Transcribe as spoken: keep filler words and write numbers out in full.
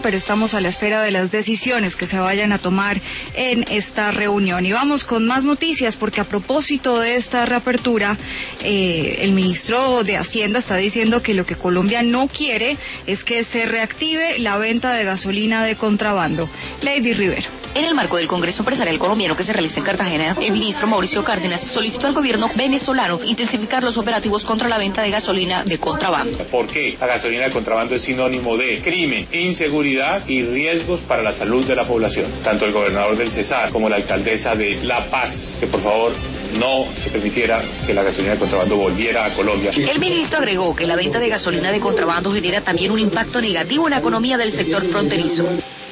pero estamos a la espera de las decisiones que se vayan a tomar en esta reunión. Y vamos con más noticias, porque a propósito de esta reapertura, eh, el ministro de Hacienda está diciendo que lo que Colombia no quiere es que se reactive la venta de gasolina de contrabando. Lady Rivero. En el marco del Congreso Empresarial Colombiano que se realiza en Cartagena, el ministro Mauricio Cárdenas solicitó al gobierno venezolano intensificar los operativos contra la venta de gasolina de contrabando. ¿Por qué? La gasolina de contrabando es sinónimo de crimen, inseguridad y riesgos para la salud de la población. Tanto el gobernador del Cesar como la alcaldesa de La Paz, que por favor no se permitiera que la gasolina de contrabando volviera a Colombia. El ministro agregó que la venta de gasolina de contrabando genera también un impacto negativo en la economía del sector fronterizo.